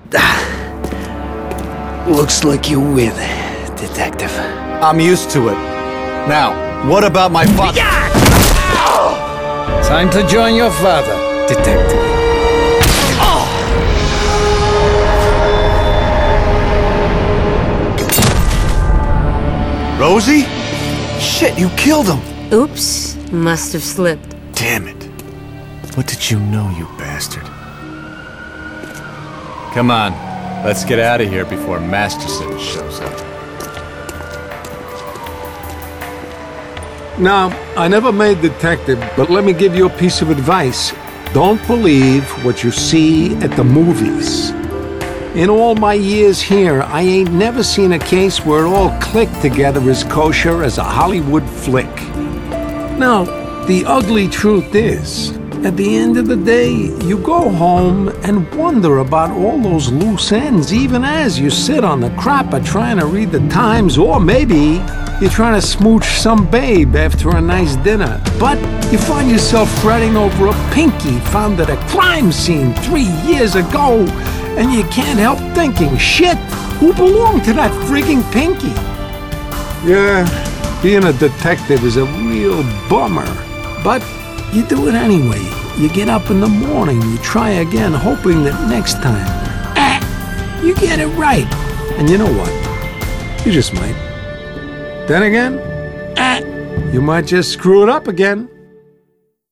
Looks like you win, Detective. I'm used to it. Now, what about my father? Time to join your father, Detective. Rosie? Shit, you killed him! Oops, must have slipped. Damn it. What did you know, you bastard? Come on, let's get out of here before Masterson shows up. Now, I never made detective, but let me give you a piece of advice. Don't believe what you see at the movies. In all my years here, I ain't never seen a case where it all clicked together as kosher as a Hollywood flick. Now, the ugly truth is, at the end of the day, you go home and wonder about all those loose ends, even as you sit on the crapper trying to read the Times, or maybe you're trying to smooch some babe after a nice dinner. But you find yourself fretting over a pinky found at a crime scene 3 years ago, and you can't help thinking, shit, who belonged to that frigging pinky? Yeah, being a detective is a real bummer, but you do it anyway. You get up in the morning, you try again, hoping that next time, you get it right. And you know what? You just might. Then again, you might just screw it up again.